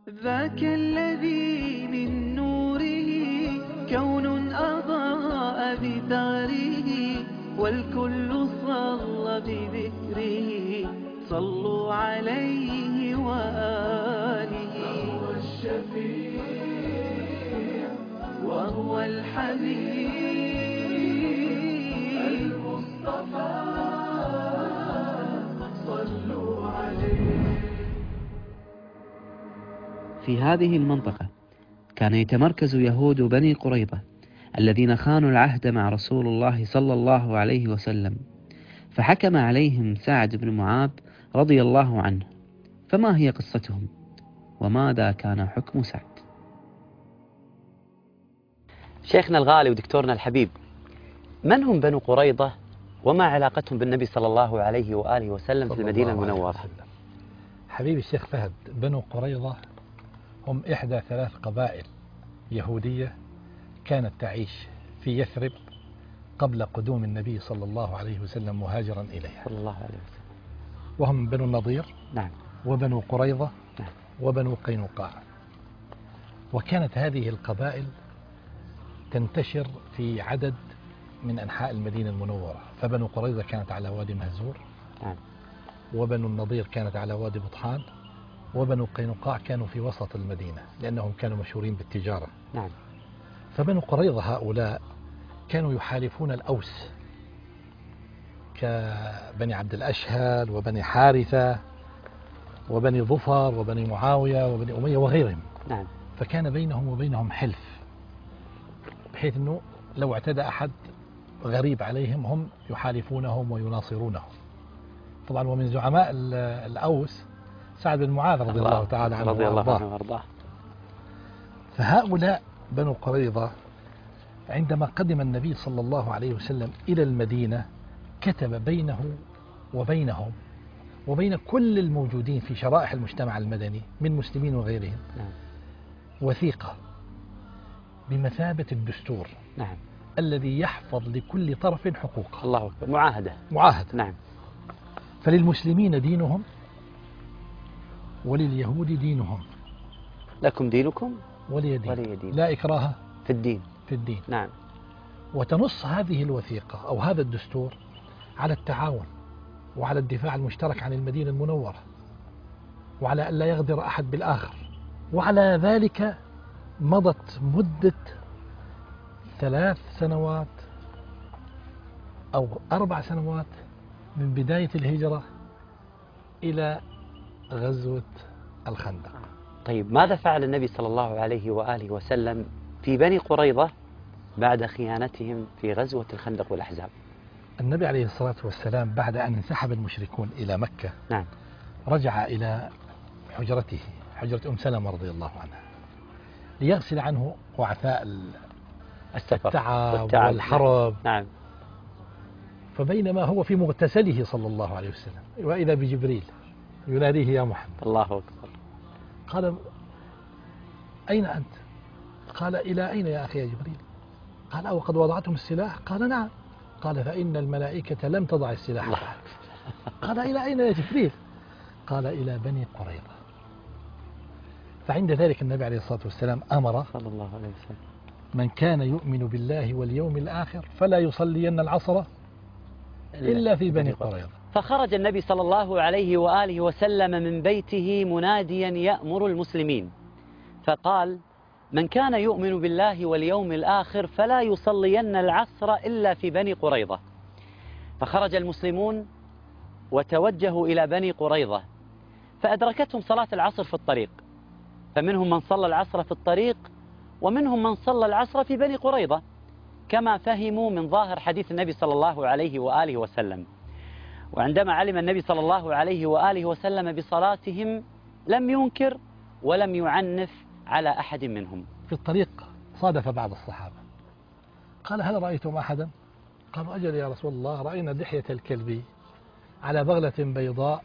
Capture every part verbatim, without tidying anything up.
ذاك الذي من نوره كون أضاء بثغره، والكل صلى بذكره، صلوا عليه وآله. هو الشفيع وهو الحبيب المصطفى، صلوا عليه. في هذه المنطقة كان يتمركز يهود بني قريظة الذين خانوا العهد مع رسول الله صلى الله عليه وسلم، فحكم عليهم سعد بن معاذ رضي الله عنه. فما هي قصتهم وماذا كان حكم سعد؟ شيخنا الغالي ودكتورنا الحبيب، من هم بنو قريظة وما علاقتهم بالنبي صلى الله عليه وآله وسلم في المدينة المنورة؟ حبيبي الشيخ فهد، بنو قريظة هم إحدى ثلاث قبائل يهودية كانت تعيش في يثرب قبل قدوم النبي صلى الله عليه وسلم مهاجرا إليها صلى الله عليه وسلم، وهم بنو النضير نعم، وبنو قريظة نعم، وبنو قينقاع. وكانت هذه القبائل تنتشر في عدد من أنحاء المدينة المنورة، فبنو قريظة كانت على وادي مهزور، نعم، وبنو النضير كانت على وادي بطحان، وبنو قينقاع كانوا في وسط المدينة لأنهم كانوا مشهورين بالتجارة. نعم. فبنو قريظة هؤلاء كانوا يحالفون الأوس كبني عبد الأشهل وبني حارثة وبني ظفر وبني معاوية وبني أمية وغيرهم. نعم. فكان بينهم وبينهم حلف، بحيث أنه لو اعتدى أحد غريب عليهم هم يحالفونهم ويناصرونهم. طبعا ومن زعماء الأوس سعد بن معاذ رضي الله تعالى عنه رضي الله عنه وارضاه. فهؤلاء بنو قريظة عندما قدم النبي صلى الله عليه وسلم إلى المدينة كتب بينه وبينهم وبين كل الموجودين في شرائح المجتمع المدني من مسلمين وغيرهم نعم. وثيقة بمثابة الدستور، نعم، الذي يحفظ لكل طرف حقوقه. الله أكبر. معاهدة. معاهدة. نعم. فللمسلمين دينهم ولليهود دينهم، لكم دينكم ولي دين. ولي دين. لا إكراه في الدين. في الدين. نعم. وتنص هذه الوثيقة أو هذا الدستور على التعاون وعلى الدفاع المشترك عن المدينة المنورة، وعلى أن لا يغدر أحد بالآخر. وعلى ذلك مضت مدة ثلاث سنوات أو أربع سنوات من بداية الهجرة إلى غزوة الخندق. طيب ماذا فعل النبي صلى الله عليه وآله وسلم في بني قريظة بعد خيانتهم في غزوة الخندق والأحزاب؟ النبي عليه الصلاة والسلام بعد أن انسحب المشركون إلى مكة، نعم، رجع إلى حجرته، حجرة أم سلمة رضي الله عنها، ليغسل عنه وعثاء التعب والتعب والحرب. نعم. فبينما هو في مغتسله صلى الله عليه وسلم وإذا بجبريل يناديه يا محمد. الله أكبر. قال أين أنت؟ قال إلى أين يا أخي يا جبريل؟ قال أو قد وضعتم السلاح؟ قال نعم. قال فإن الملائكة لم تضع السلاح بعد. قال إلى أين يا جبريل؟ قال إلى بني قريظة. فعند ذلك النبي عليه الصلاة والسلام أمر صلى الله عليه وسلم من كان يؤمن بالله واليوم الآخر فلا يصلين العصر إلا في بني قريظة. فخرج النبي صلى الله عليه وآله وسلم من بيته مناديا يأمر المسلمين، فقال من كان يؤمن بالله واليوم الآخر فلا يصلين العصر إلا في بني قريظة. فخرج المسلمون وتوجهوا إلى بني قريظة، فأدركتهم صلاة العصر في الطريق، فمنهم من صلى العصر في الطريق ومنهم من صلى العصر في بني قريظة كما فهموا من ظاهر حديث النبي صلى الله عليه وآله وسلم. وعندما علم النبي صلى الله عليه وآله وسلم بصلاتهم لم ينكر ولم يعنف على أحد منهم. في الطريق صادف بعض الصحابة، قال هل رأيتم أحدا؟ قالوا أجل يا رسول الله، رأينا دحية الكلبي على بغلة بيضاء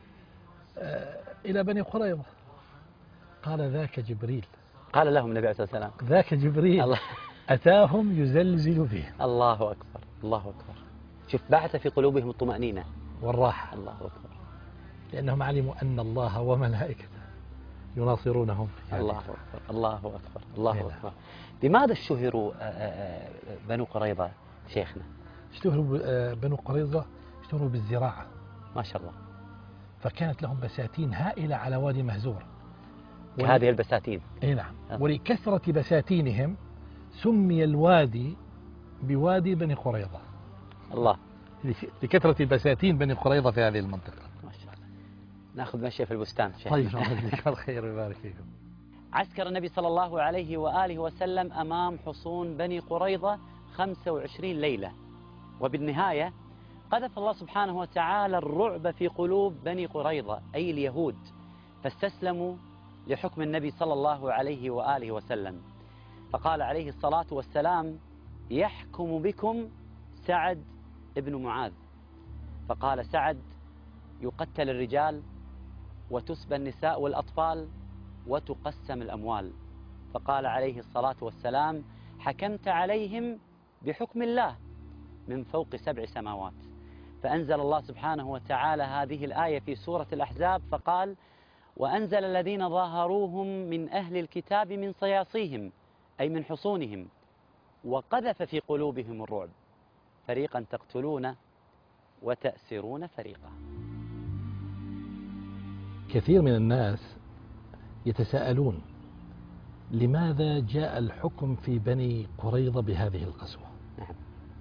إلى بني قريظة. قال ذاك جبريل. قال لهم النبي عليه الصلاة والسلام ذاك جبريل الله. أتاهم يزلزل فيهم. الله أكبر، الله أكبر. شوف، بعث في قلوبهم الطمأنينة والراحة. الله أكبر. لأنهم علموا أن الله وملائكته يناصرونهم. الله أكبر الله أكبر الله نعم. أكبر. لماذا اشتهروا آه، آه، بنو قريظة شيخنا؟ اشتهروا آه، بنو قريظة اشتهروا بالزراعة، ما شاء الله. فكانت لهم بساتين هائلة على وادي مهزور. هذه البساتين. اي نعم. آه. ولكثرة بساتينهم سمي الوادي بوادي بني قريظة. الله. لكثرة بساتين بني قريظة في هذه المنطقة. ما شاء الله. ناخذ مشي في البستان شيخنا. طيب جزاك الله خير ويبارك فيكم. عسكر النبي صلى الله عليه وآله وسلم أمام حصون بني قريظة خمسة وعشرين ليلة، وبالنهاية قذف الله سبحانه وتعالى الرعب في قلوب بني قريظة أي اليهود، فاستسلموا لحكم النبي صلى الله عليه وآله وسلم، فقال عليه الصلاة والسلام: يحكم بكم سعد ابن معاذ. فقال سعد: يقتل الرجال وتسبى النساء والأطفال وتقسم الأموال. فقال عليه الصلاة والسلام: حكمت عليهم بحكم الله من فوق سبع سماوات. فأنزل الله سبحانه وتعالى هذه الآية في سورة الأحزاب فقال: وأنزل الذين ظاهروهم من أهل الكتاب من صياصيهم أي من حصونهم وقذف في قلوبهم الرعب، فريقا تقتلون وتأسرون فريقا. كثير من الناس يتساءلون لماذا جاء الحكم في بني قريظة بهذه القسوة؟ نعم.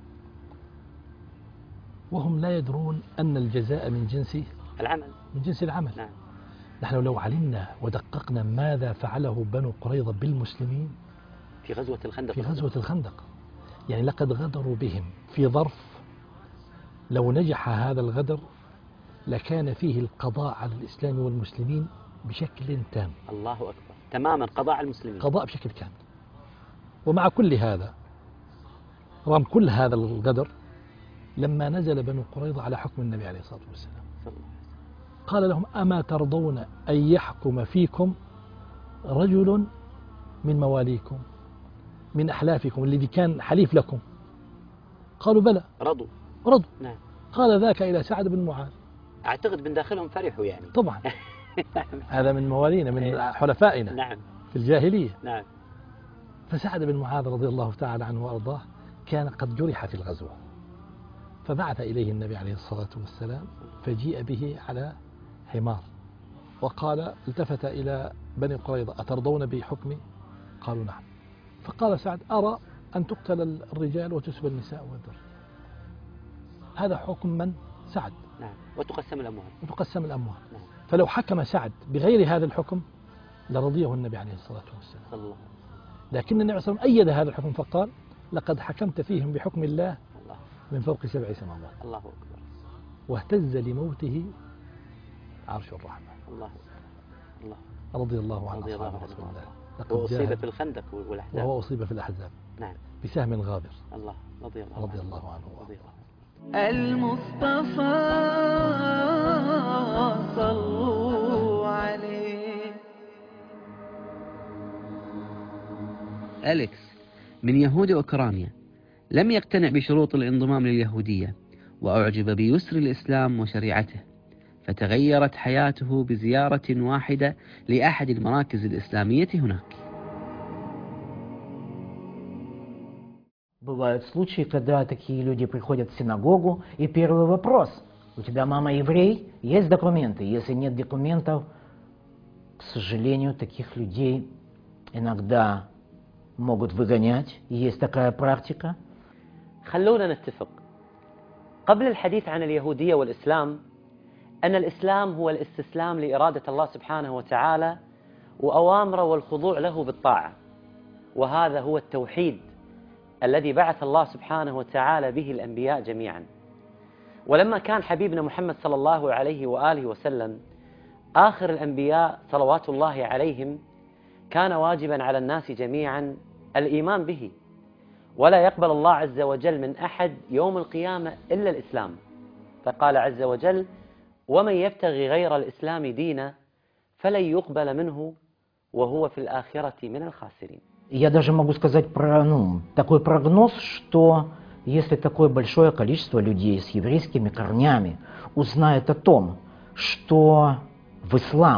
وهم لا يدرون أن الجزاء من جنس العمل من جنس العمل. نعم. نحن لو علمنا ودققنا ماذا فعله بنو قريظة بالمسلمين في غزوة الخندق في غزوة الخندق، يعني لقد غدروا بهم في ظرف لو نجح هذا الغدر لكان فيه القضاء على الإسلام والمسلمين بشكل تام. الله أكبر. تماما قضاء على المسلمين. قضاء بشكل كامل. ومع كل هذا، رغم كل هذا الغدر، لما نزل بنو قريظة على حكم النبي عليه الصلاة والسلام قال لهم: أما ترضون أن يحكم فيكم رجل من مواليكم من أحلافكم الذي كان حليف لكم؟ قالوا: بلى. رضوا. رضوا. نعم. قال: ذاك إلى سعد بن معاذ. أعتقد من داخلهم فرحوا يعني. طبعا. هذا من موالينا من حلفائنا. نعم. في الجاهلية. نعم. فسعد بن معاذ رضي الله تعالى عنه وأرضاه كان قد جرح في الغزوة، فبعث إليه النبي عليه الصلاة والسلام فجيء به على حمار وقال، التفت إلى بني قريظة: أترضون بحكمي؟ قالوا: نعم. فقال سعد: أرى أن تقتل الرجال وتسبى النساء والذرية. هذا حكم من؟ سعد. نعم. وتقسم الأموال. وتقسم الأموال. نعم. فلو حكم سعد بغير هذا الحكم لرضيه النبي عليه الصلاة والسلام. صلى الله. لكن النبي صلى الله عليه وسلم أيد هذا الحكم فقال: لقد حكمت فيهم بحكم الله الله. من فوق سبع سماوات. الله أكبر. واهتز لموته عرش الرحمة. الله الله. رضي الله عنه رضي الله أصحاب عنه. رسول الله. وأصيب في الخندق والأحزاب. وهو أصيب في الأحزاب. نعم. بسهم غابر. الله. رضي الله رضي عنه. الله عنه. رضي الله عنه. المصطفى صلوا عليه. أليكس من يهود أوكرانيا لم يقتنع بشروط الانضمام لليهودية، وأعجب بيسر الإسلام وشريعته، فتغيرت حياته بزيارة واحدة لأحد المراكز الإسلامية هناك. Бывают случаи, когда такие люди приходят в синагогу, и первый вопрос: у тебя мама еврей? Есть документы? Если нет документов, к сожалению, таких людей иногда могут выгонять. Есть такая практика. خلونا نتفق قبل الحديث عن اليهودية والإسلام أن الإسلام هو الاستسلام لإرادة الله سبحانه وتعالى وأوامره والخضوع له بالطاعة، وهذا هو التوحيد الذي بعث الله سبحانه وتعالى به الأنبياء جميعا. ولما كان حبيبنا محمد صلى الله عليه وآله وسلم آخر الأنبياء صلوات الله عليهم، كان واجبا على الناس جميعا الإيمان به، ولا يقبل الله عز وجل من أحد يوم القيامة إلا الإسلام. فقال عز وجل: ومن يبتغي غير الإسلام دينا فلن يقبل منه وهو في الآخرة من الخاسرين. Я даже могу сказать про, ну, такой прогноз, что если такое большое количество людей с еврейскими корнями узнает о том, что в ислам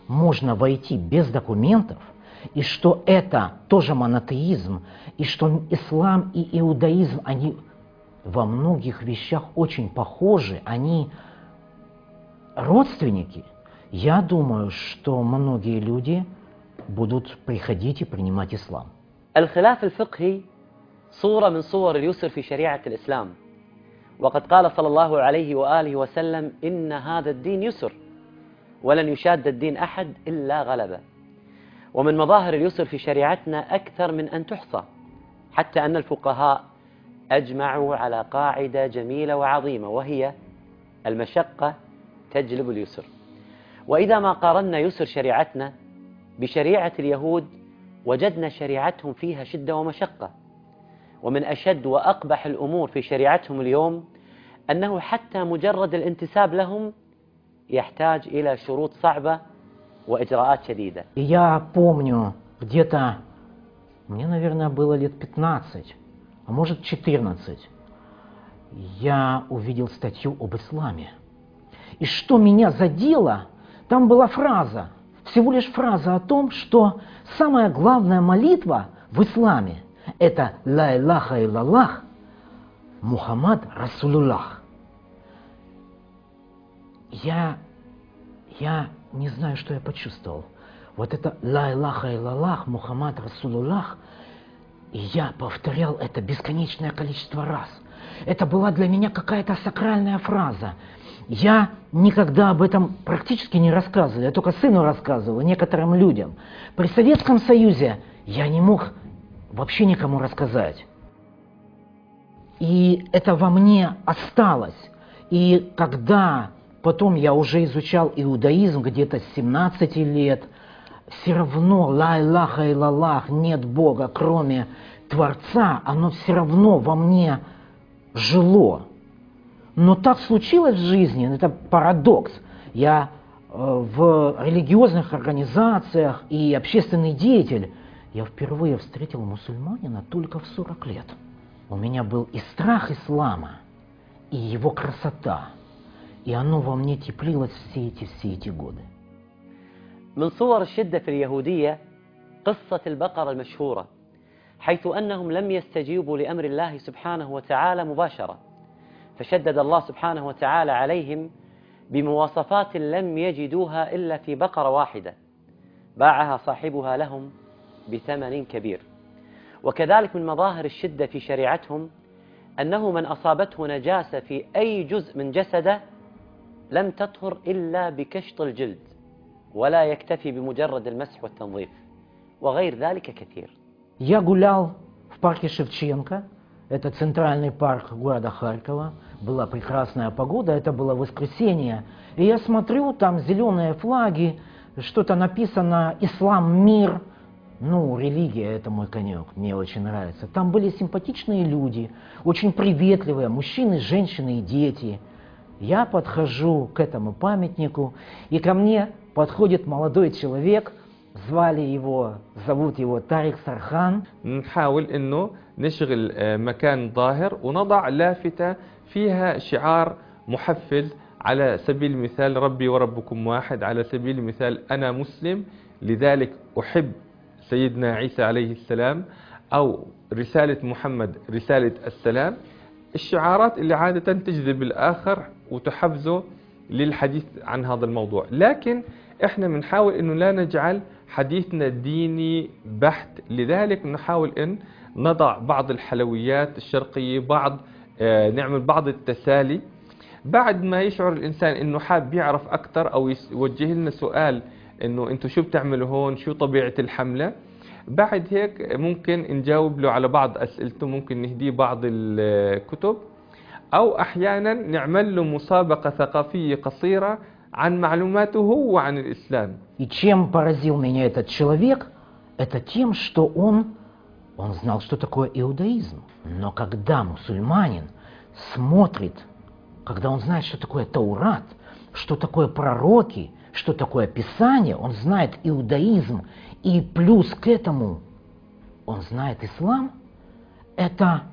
можно войти без документов, и что это тоже монотеизм, и что ислам и иудаизм, они во многих вещах очень похожи, они родственники, я думаю, что многие люди будут приходить и принимать ислам. الخلاف الفقهي صورة من صور اليسر في شريعة الإسلام، وقد قال صلى الله عليه وآله وسلم إن هذا الدين يسر ولن يشاد الدين أحد إلا غلبه. ومن مظاهر اليسر في شريعتنا أكثر من أن تحصى، حتى أن الفقهاء أجمعوا على قاعدة جميلة وعظيمة، وهي المشقة تجلب اليسر. وإذا ما قارنا يسر شريعتنا بشريعة اليهود وجدنا شريعتهم فيها شدة ومشقة. ومن أشد وأقبح الأمور في شريعتهم اليوم أنه حتى مجرد الانتساب لهم يحتاج إلى شروط صعبة وإجراءات شديدة. Я помню, где-то, мне, наверное, было лет пятнадцать, а может четырнадцать, я увидел статью об исламе. И что меня задело, там была фраза, всего лишь фраза о том, что самая главная молитва в исламе – это «Ла илляха илляллах, Мухаммад Расулуллах». Я, я не знаю, что я почувствовал. Вот это «Ла илляха илляллах, Мухаммад Расулуллах», и я повторял это бесконечное количество раз. Это была для меня какая-то сакральная фраза. Я никогда об этом практически не рассказывал, я только сыну рассказывал, и некоторым людям. При Советском Союзе я не мог вообще никому рассказать. И это во мне осталось. И когда потом я уже изучал иудаизм где-то с семнадцати лет, все равно «Ла илляха илляллах», нет Бога, кроме Творца, оно все равно во мне жило. Но так случилось в жизни, это парадокс. Я э, в религиозных организациях и общественный деятель, я впервые встретил мусульманина только в сорок лет. У меня был и страх ислама, и его красота, и оно во мне теплилось все эти, все эти годы. من صور الشدة في اليهودية قصة البقرة المشهورة، حيث أنهم لم يستجيبوا لأمر الله سبحانه وتعالى مباشرة، فشدد الله سبحانه وتعالى عليهم بمواصفات لم يجدوها إلا في بقرة واحدة باعها صاحبها لهم بثمن كبير. وكذلك من مظاهر الشدة في شريعتهم أنه من أصابته نجاسة في أي جزء من جسده لم تطهر إلا بكشط الجلد، ولا يكتفي بمجرد المسح والتنظيف، وغير ذلك كثير. Я гулял в парке Шевченко, это центральный парк города Харькова, была прекрасная погода, это было воскресенье, и я смотрю, там зеленые флаги, что-то написано «Ислам, мир». Ну, религия – это мой конек, мне очень нравится. Там были симпатичные люди, очень приветливые, мужчины, женщины и дети. Я подхожу к этому памятнику, и ко мне подходит молодой человек, звали его, зовут его Тарик Сархан. نحاول إنه نشغل مكان ظاهر ونضع لافتة فيها شعار محفز، على سبيل المثال ربي وربكم واحد، على سبيل المثال أنا مسلم لذلك أحب سيدنا عيسى عليه السلام، أو رسالة محمد رسالة السلام. الشعارات اللي عادة تجذب الآخر وتحفزه للحديث عن هذا الموضوع، لكن احنا بنحاول انه لا نجعل حديثنا ديني بحت، لذلك نحاول ان نضع بعض الحلويات الشرقية، بعض آه نعمل بعض التسالي. بعد ما يشعر الانسان انه حاب يعرف اكثر او يوجه لنا سؤال انه انتم شو بتعملوا هون، شو طبيعة الحملة، بعد هيك ممكن نجاوب له على بعض اسئلته، ممكن نهديه بعض الكتب، او احيانا نعمل له مسابقة ثقافية قصيرة عن معلوماته هو عن الإسلام. И чем поразил меня этот человек, это тем, что он, он знал, что такое иудаизм. Но когда мусульманин смотрит, когда он знает, что такое Таурат, что такое пророки, что такое Писание, он знает иудаизм, и плюс к этому он знает ислам, это,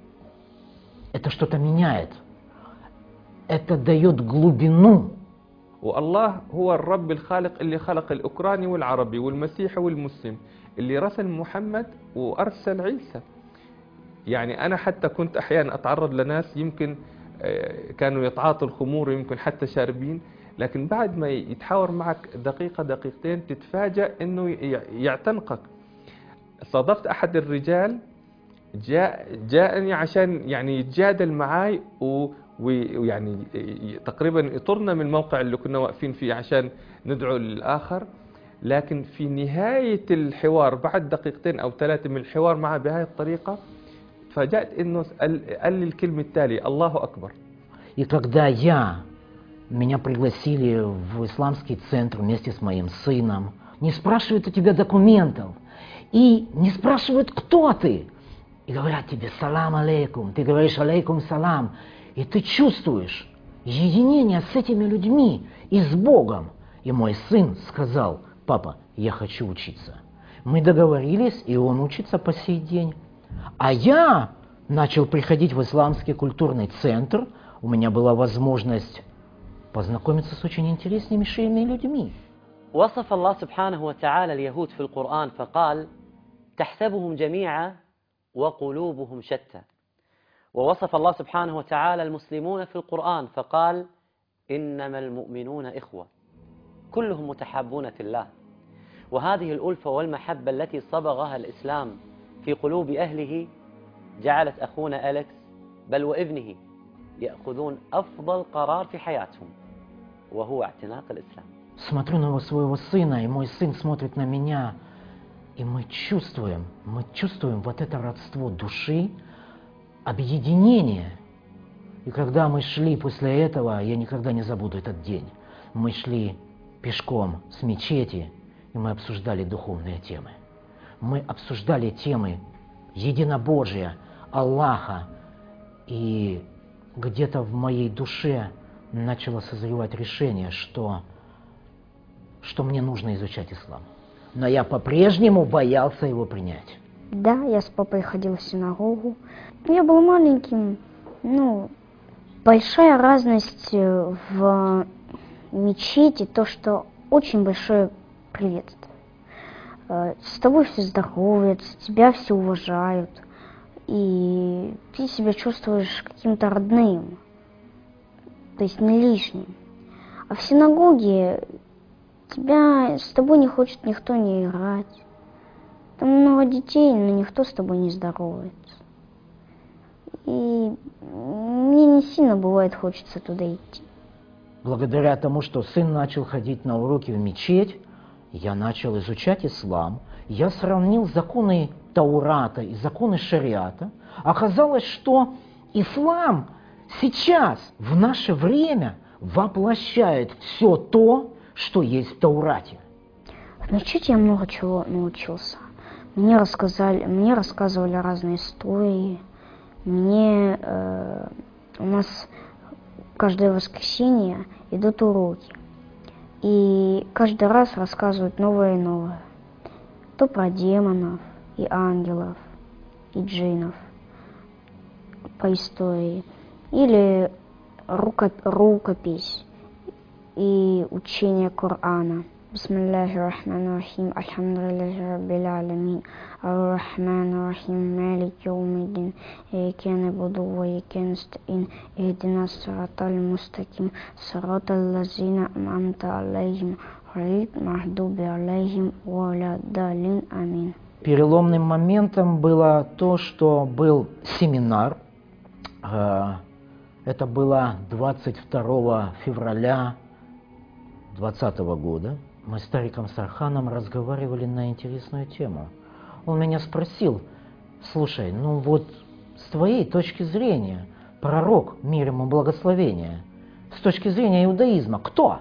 это что-то меняет. Это дает глубину والله هو الرب الخالق اللي خلق الأوكراني والعربي والمسيحي والمسلم، اللي رسل محمد وأرسل عيسى. يعني أنا حتى كنت أحيانا أتعرض لناس يمكن كانوا يتعاطوا الخمور ويمكن حتى شاربين، لكن بعد ما يتحاور معك دقيقة دقيقتين تتفاجأ أنه يعتنقك. صادفت أحد الرجال جاء جاءني عشان يعني يتجادل معاي ويعني تقريبا يطرنا من الموقع اللي كنا واقفين فيه عشان ندعو للآخر، لكن في نهاية الحوار بعد دقيقتين أو ثلاثة من الحوار معه بهذه الطريقة تفاجأت أنه قال لي الكلمة التالية: الله أكبر. И когда я, меня пригласили в исламский центр вместе с моим сыном, не спрашивают у тебя документов, и не спрашивают, кто ты, и говорят тебе «салам алейкум», ты говоришь «алейкум салам», и ты чувствуешь единение с этими людьми и с Богом. И мой сын сказал: «Папа, я хочу учиться». Мы договорились, и он учится по сей день. А я начал приходить в исламский культурный центр, у меня была возможность познакомиться с очень интереснейшими людьми. وصف الله سبحانه وتعالى اليهود في القرآن فقال: تحسبهم جميعا وقلوبهم شتى. ووصف الله سبحانه وتعالى المسلمون في القرآن فقال: إنما المؤمنون إخوة كلهم متحابون في الله. وهذه الألفة والمحبة التي صبغها الإسلام في قلوب أهله جعلت أخونا أليكس بل وابنه يأخذون أفضل قرار في حياتهم وهو اعتناق الإسلام. Смотрю на своего сына, и мой сын смотрит на меня, и мы чувствуем, мы чувствуем вот это родство души, объединение. И когда мы шли после этого, я никогда не забуду этот день, мы шли пешком с мечети, и мы обсуждали духовные темы. Мы обсуждали темы единобожия, Аллаха, и где-то в моей душе начало созревать решение, что, что мне нужно изучать ислам. Но я по-прежнему боялся его принять. Да, я с папой ходил в синагогу. Я был маленьким, ну, большая разность в мечети, то, что очень большое приветствие. С тобой все здороваются, тебя все уважают, и ты себя чувствуешь каким-то родным, то есть не лишним. А в синагоге тебя, с тобой не хочет никто не играть. Там много детей, но никто с тобой не здоровается. И мне не сильно бывает хочется туда идти. Благодаря тому, что сын начал ходить на уроки в мечеть, я начал изучать ислам, я сравнил законы Таурата и законы шариата. Оказалось, что ислам сейчас, в наше время, воплощает все то, что есть в Таурате. В мечети я много чего научился. Мне рассказали, мне рассказывали разные истории. Мне э, у нас каждое воскресенье идут уроки. И каждый раз рассказывают новое и новое. То про демонов, и ангелов, и джиннов по истории. Или руко, рукопись и учение Корана. Бисмиллахи рахмани рахим, альхамдулиллахи раббил аламин, ар-рахмани рахим, малики яумиддин, ияка набуду ва ияка настаин, ихдина сиратал мустаким, сиратал лазина ан'амта алейхим, гайрил магдуби алейхим валя далин, амин. Переломным моментом было то, что был семинар. Это было двадцать второго февраля двадцатого года. Мы с Тариком Сарханом разговаривали на интересную тему. Он меня спросил: слушай, ну вот с твоей точки зрения, пророк, мир ему благословения, с точки зрения иудаизма, кто?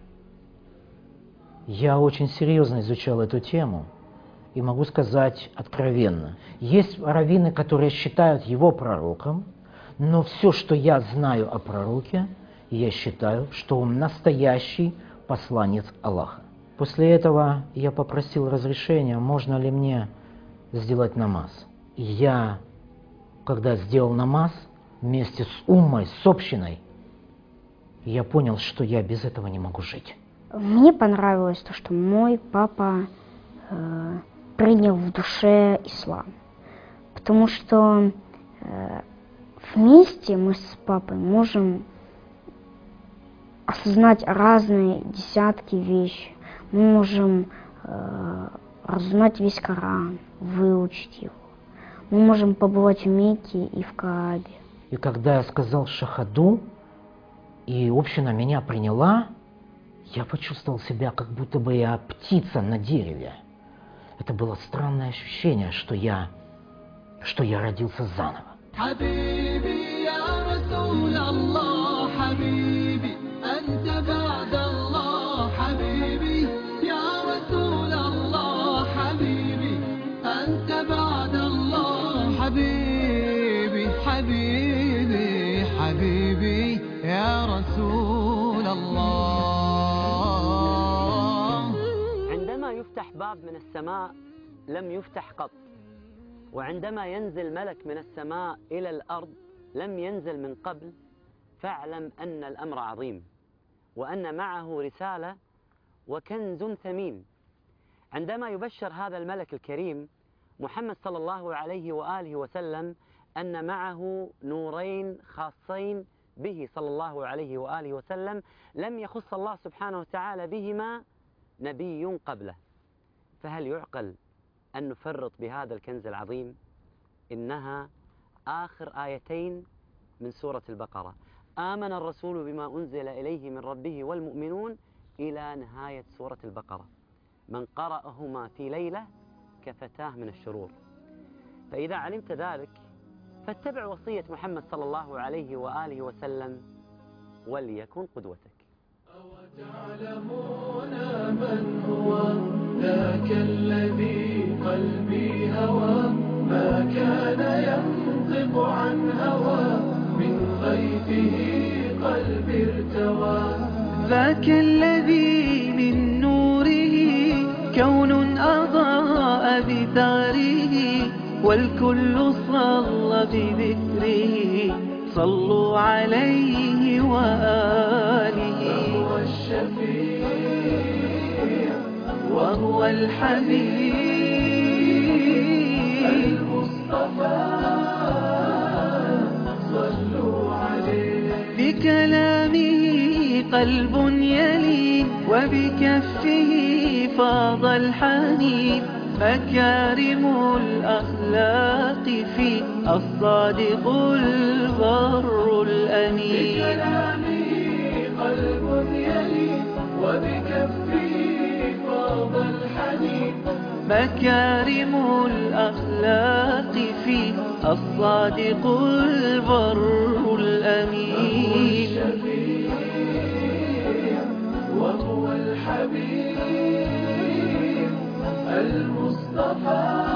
Я очень серьезно изучал эту тему и могу сказать откровенно. Есть раввины, которые считают его пророком, но все, что я знаю о пророке, я считаю, что он настоящий посланец Аллаха. После этого я попросил разрешения, можно ли мне сделать намаз. И я, когда сделал намаз, вместе с уммой, с общиной, И я понял, что я без этого не могу жить. Мне понравилось то, что мой папа э, принял в душе ислам. Потому что э, вместе мы с папой можем осознать разные десятки вещей. Мы можем э, разузнать весь Коран, выучить его. Мы можем побывать в Мекке и в Каабе. И когда я сказал шахаду, и община меня приняла, я почувствовал себя, как будто бы я птица на дереве. Это было странное ощущение, что я, что я родился заново. حبيبي يا رسول الله حبيبي أنت بعد الله حبيبي يا رسول الله حبيبي أنت بعد الله حبيبي حبيبي حبيبي يا رسول الله. عندما يفتح باب من السماء لم يفتح قط، وعندما ينزل ملك من السماء إلى الأرض لم ينزل من قبل، فاعلم أن الأمر عظيم، وأن معه رسالة وكنز ثمين. عندما يبشر هذا الملك الكريم محمد صلى الله عليه وآله وسلم أن معه نورين خاصين به صلى الله عليه وآله وسلم لم يخص الله سبحانه وتعالى بهما نبي قبله، فهل يعقل أن نفرط بهذا الكنز العظيم؟ إنها آخر آيتين من سورة البقرة: آمن الرسول بما أنزل إليه من ربه والمؤمنون إلى نهاية سورة البقرة. من قرأهما في ليلة كفتاه من الشرور. فإذا علمت ذلك فاتبع وصية محمد صلى الله عليه وآله وسلم وليكن قدوتك. أوتعلمون من هو ذاك الذي قلبي هوى ما كان ينطق عن هوى من غيبه قلبي ارتوى. ذاك الذي من نوره كون أضاء بثغره والكل صلى بذكره صلوا عليه وآله. هو الشفيع وهو الحبيب المصطفى صلوا عليه. بكلامه قلب يلين وبكفه فاض الحنين مكارم الأخلاق في الصادق البر الأمين. بكلامه قلب يلين وبكفه فاض الحنين مكارم الأخلاق في الصادق البر الأمين. هو الشفيع وهو الحبيب المصطفى